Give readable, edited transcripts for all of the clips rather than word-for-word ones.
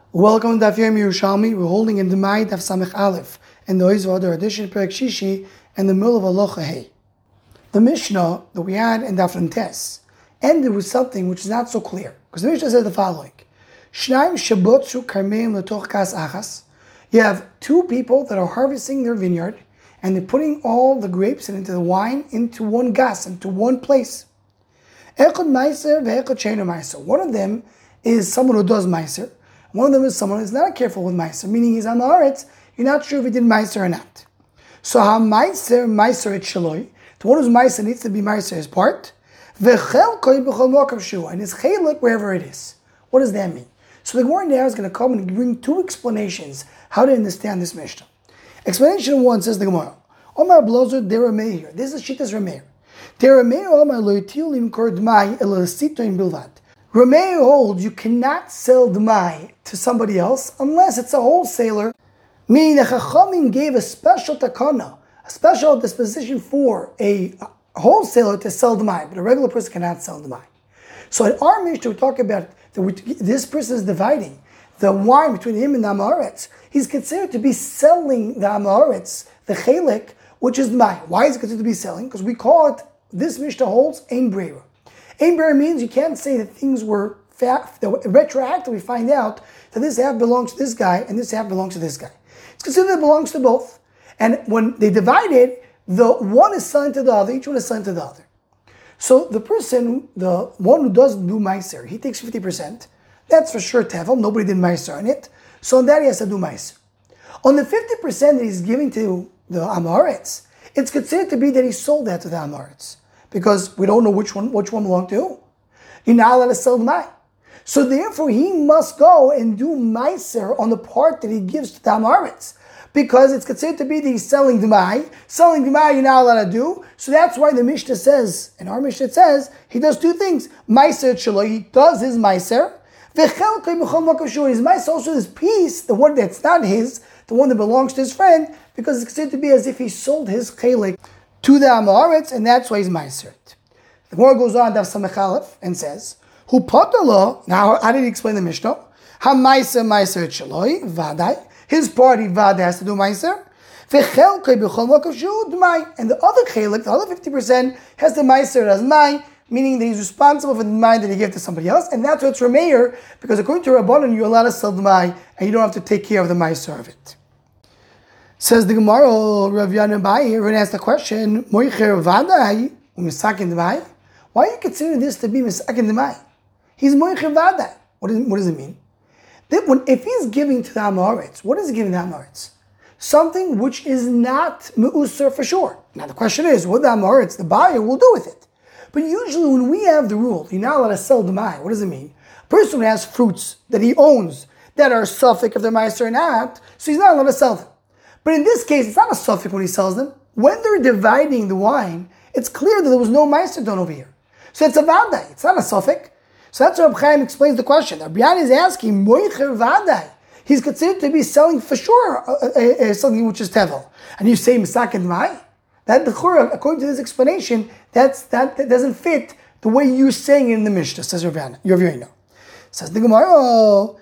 Welcome to Daf Yomi Yerushalmi. We're holding in the Mai Daf Samech Aleph and the Oizvah edition Perek Shishi in the middle of Aloha Hey. The Mishnah that we had in Daf Tes ended with something which is not so clear, because the Mishnah said the following: Shnaim Shabotzu Karmeim Letoch Kas Achas. You have two people that are harvesting their vineyard and they're putting all the grapes and into the wine into one gas, into one place. Echad Meiser ve'echad Sheino Meiser. One of them is someone who does Meiser. One of them is someone who's not careful with Meiser, meaning he's on the Haaretz, you're not sure if he did Meiser or not. So Meiser et Shaloi, the one who's Meiser needs to be Meiser his part, and his chelik wherever it is. What does that mean? So the Gemara now is going to come and bring two explanations how to understand this Mishnah. Explanation one says the Gemara, Omar Blozer Dera Meir. This is Shitas Rameir. Dera Meir Omar Loitil Imkor Dmai Elasito in Bilvat. Rameir holds you cannot sell Dmai to somebody else unless it's a wholesaler. Meaning the Chachamim gave a special takana, a special disposition for a wholesaler to sell Dmai, but a regular person cannot sell Dmai. So in our Mishnah we talk about that this person is dividing the wine between him and the Amaretz. He's considered to be selling the Amaretz, the chelik, which is Dmai. Why is it considered to be selling? Because we call it, this Mishnah holds, Ein Breira. Ein Breira means you can't say that things were retroactively we find out that this half belongs to this guy and this half belongs to this guy. It's considered it belongs to both. And when they divide it, the one is selling to the other, each one is selling to the other. So the person, the one who doesn't do Meiser, he takes 50%. That's for sure Tevel, nobody did Meiser on it. So on that he has to do Meiser. On the 50% that he's giving to the Amaretz, it's considered to be that he sold that to the Amaretz, because we don't know which one belonged to who. You're not allowed to sell the Mai. So therefore he must go and do Meiser on the part that he gives to the Amaretz, because it's considered to be that he's selling the Mai. Selling the Mai you're not allowed to do. So that's why the Mishnah says, in our Mishnah it says, he does two things. Meiser Shaloi, he does his Meiser. His Meiser also his piece, the one that's not his, the one that belongs to his friend, because it's considered to be as if he sold his chelik to the Amaretz, and that's why he's Meiser. The Gemara goes on, Daf Samech Aleph, and says, Hu patala. Now, how did he explain the Mishnah? Ha Meiser Shaloi, Vadai. His party, Vadai, has to do Meiser. And the other chelik, the other 50%, has the Meiser as Mai, meaning that he's responsible for the Mai that he gave to somebody else, and that's why it's Rameir, because according to Rabbanan, you're allowed to sell the Mai, and you don't have to take care of the Meiser of it. Says the Gemara, Rav Yana Bai, everyone asks the question, Moicher Vadai, Misakin Mai? Why are you considering this to be Misakin Mai? He's Moicher Vadai. What does it mean? If he's giving to the Amaretz, what is he giving to the Amaretz? Something which is not Me'usar for sure. Now the question is, what the Amaretz, the buyer, will do with it? But usually when we have the rule, you're not allowed to sell the Mai, what does it mean? A person who has fruits that he owns that are suffix if they're Meiser or not, so he's not allowed to sell them. But in this case, it's not a suffix when he sells them. When they're dividing the wine, it's clear that there was no Meiser done over here. So it's a Vadai, it's not a suffix. So that's why Reb Chaim explains the question. Rabbi Yana is asking, Moicher Vadai. He's considered to be selling for sure something which is Tevel. And you say Misakin Mai? That according to this explanation, that doesn't fit the way you're saying it in the Mishnah, says Rav Yana. Says the Gemara,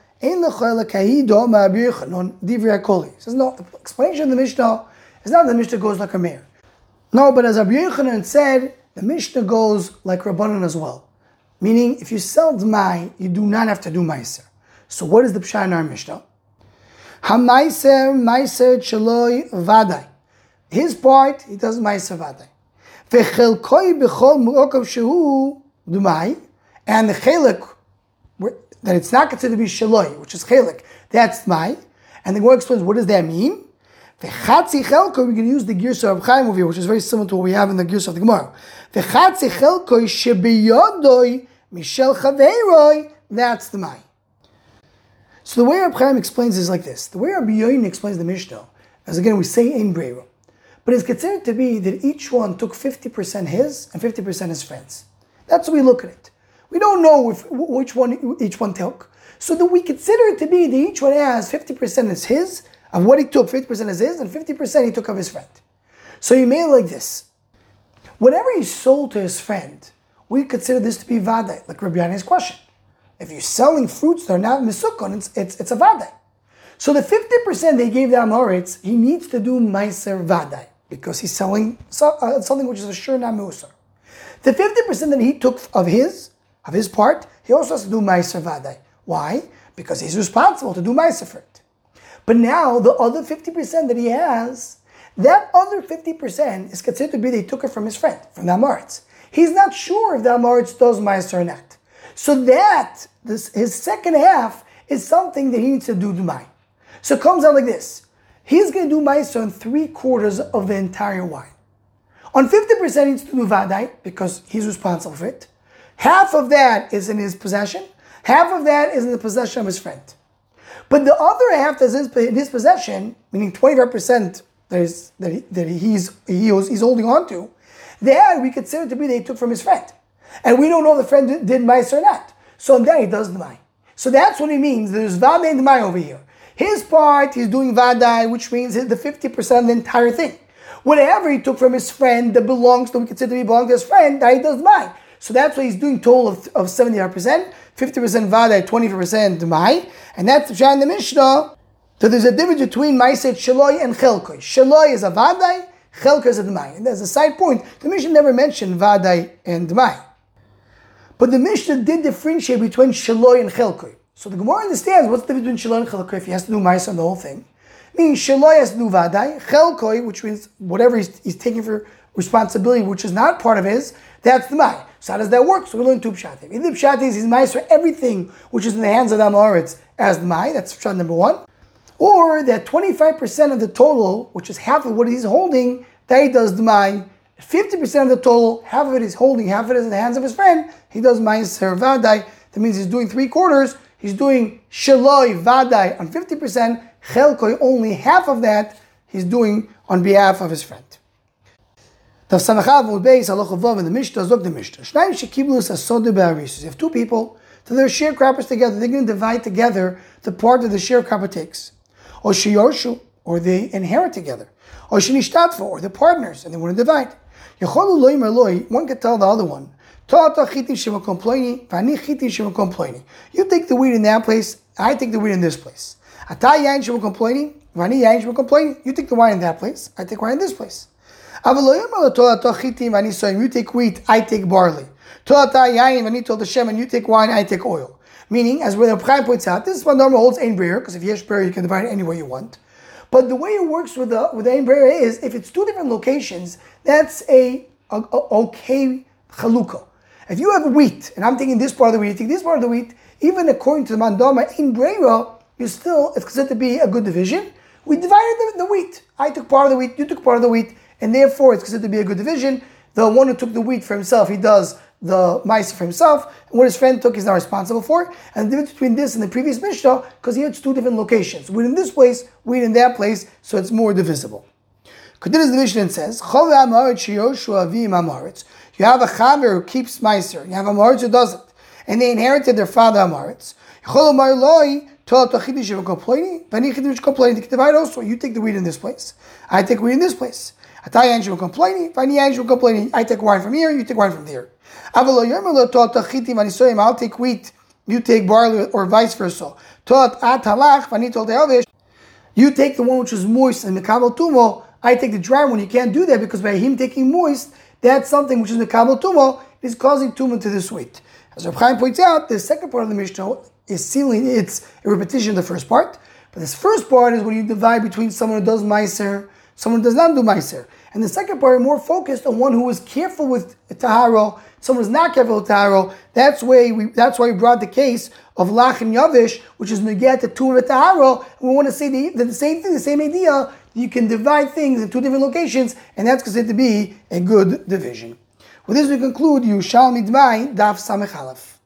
says no, the explanation of the Mishnah is not that the Mishnah goes like a mayor. No, but as Rabbi Yochanan said, the Mishnah goes like Rabbanan as well. Meaning, if you sell Dmai, you do not have to do Meiser. So what is the Pshat in our Mishnah? Ha-Meiser, Meiser, Shaloi, Vadai. His part, he does Meiser Vadai. V'chelkoi b'chol mu'okav shehu Dmai, and the chelik, that it's not considered to be Shaloi, which is chelik, that's Dmai. And the Gemara explains, what does that mean? V'chatzi chelkoi, we're going to use the Girsa of Chaim over here, which is very similar to what we have in the Girsa of the Gemara. V'chatzi chelkoi shebiyodoi mishel chaveiroi, that's the Mai. So the way Reb Chaim explains is like this. The way Rabbi Yochanan explains the Mishnah, as again we say Ein Breira, but it's considered to be that each one took 50% his and 50% his friends. That's how we look at it. We don't know which one each one took. So that we consider it to be that each one has 50% is his, of what he took, 50% is his, and 50% he took of his friend. So you made it like this. Whatever he sold to his friend, we consider this to be Vadai, like Rabbi Yana's question. If you're selling fruits that are not misukon, it's a vadai. So the 50% they gave the Amoritz, he needs to do Meiser Vadai because he's selling something which is a sure not Musar. The 50% that he took of his part, he also has to do Meiser Vadai. Why? Because he's responsible to do Meiser for it. But now the other 50% that he has, that other 50% is considered to be that he took it from his friend, from the Amoritz. He's not sure if the Amoritz does Meiser or not. So his second half is something that he needs to do Dumai. So it comes out like this. He's going to do Meiser on 3/4 of the entire wine. On 50% he needs to do Vadai because he's responsible for it. Half of that is in his possession. Half of that is in the possession of his friend. But the other half that's in his possession, meaning 25% that he's holding on to, that we consider to be that he took from his friend. And we don't know if the friend did Meiser or not. So on that he does D'mai. So that's what he means. There's Vadai and D'mai over here. His part, he's doing Vadai, which means the 50% of the entire thing. Whatever he took from his friend that we consider to belong to his friend, that he does D'mai. So that's what he's doing total of 75%, 50% Vadai, 25% D'mai. And that's the Shah in the Mishnah. So there's a difference between Meiser Shaloi and Chelkoi. Shaloi is a Vadai, Chelkoi is a D'mai. And as a side point, the Mishnah never mentioned Vadai and D'mai. But the Mishnah did differentiate between Shaloi and Chelkoi. So the Gemara understands what's the difference between Shaloi and Chelkoi if he has to do Meiser on the whole thing. Meaning Shaloi has to do Vadai, Chelkoi, which means whatever he's taking for responsibility, which is not part of his, that's the Mai. So how does that work? So we learn two Pshatim. Either Pshat is he's Meiser everything which is in the hands of the Amoritz as the Mai, that's Pshat number one. Or that 25% of the total, which is half of what he's holding, that he does the Mai. 50% of the total, half of it is holding, half of it is in the hands of his friend, he does Meiser Vadai. That means he's doing 3/4. He's doing Shaloi Vadai on 50%, Chelkoi only half of that he's doing on behalf of his friend. Tav Samachav Beis Halacha Vav in the Mishnah, Zok the Mishnah. Shnayim shekiblu sasode be'arisus. You have two people, so they're sharecroppers together. They're going to divide together the part that the sharecropper takes. Or sheyorshu, or they inherit together. Or shenishtatfu, or they're partners and they want to divide. Yecholu loy merloi. One can tell the other one. You take the wheat in that place, I take the wheat in this place. You take the wine in that place, I take wine in this place. You take wheat, I take barley. You take wine, I take oil. Meaning, as the Chaim points out, this is what normal holds ein breyer, because if you have breyer, you can divide it any way you want. But the way it works with the ein breyer is, if it's two different locations, that's a okay chalukah. If you have wheat, and I'm taking this part of the wheat, you take this part of the wheat, even according to the Mandama in Breira, it's considered to be a good division. We divided the wheat. I took part of the wheat, you took part of the wheat, and therefore it's considered to be a good division. The one who took the wheat for himself, he does the mice for himself, and what his friend took, he's not responsible for. And the difference between this and the previous Mishnah, because he had two different locations. Wheat in this place, wheat in that place, so it's more divisible. Continues the Mishnah and says, you have a chaver who keeps meiser. You have a Amoritz who doesn't. And they inherited their father Amoritz. They can divide also. You take the wheat in this place. I take wheat in this place. I take wine from here, you take wine from there. I'll take wheat, you take barley, or vice versa. You take the one which is moist and mekabel tumo, I take the dry one. You can't do that because by him taking moist, that's something which is mekabel tumo, is causing tumah to this wheat. As Reb Chaim points out, the second part of the Mishnah is sealing, it's a repetition of the first part. But this first part is when you divide between someone who does meiser, someone who does not do meiser. And the second part is more focused on one who is careful with taharo, someone who is not careful with taharo. That's why we brought the case of lach and yavish, which is negat to tumah taharo. We want to say the same thing, the same idea. You can divide things in two different locations, and that's considered to be a good division. With this, we conclude Yerushalmi D'mai Daf Samech Aleph.